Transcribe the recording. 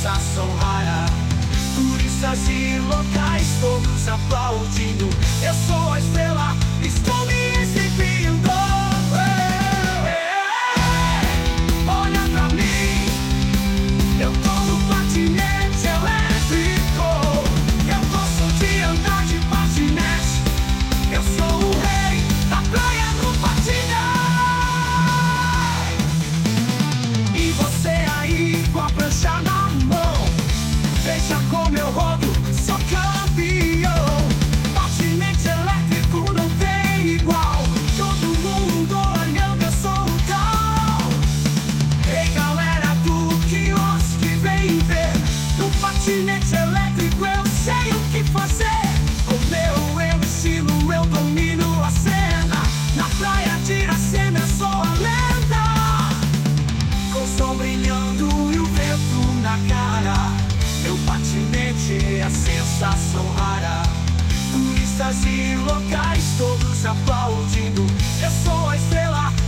sensação rara. Turistas e locais todos aplaudindo. Eu sou a estrela, estou me exibindo. Olha pra mim, eu tô no patinete elétrico. Eu gosto de andar de patinete. Eu sou o rei da praia no patinete. E você aí com a prancha na mão, veja como eu rodo, sou campeão. Patinete elétrico não tem igual. Todo mundo olhando, eu sou o tal. Ei galera do quiosque, vem ver. No patinete elétrico eu sei o que fazer. Com meu estilo eu domino a cena. Na praia de Iracema eu sou a lenda. Com o sol brilhando e o vento na cara, meu patinete é a sensação rara. Turistas e locais todos aplaudindo. Eu sou a estrela,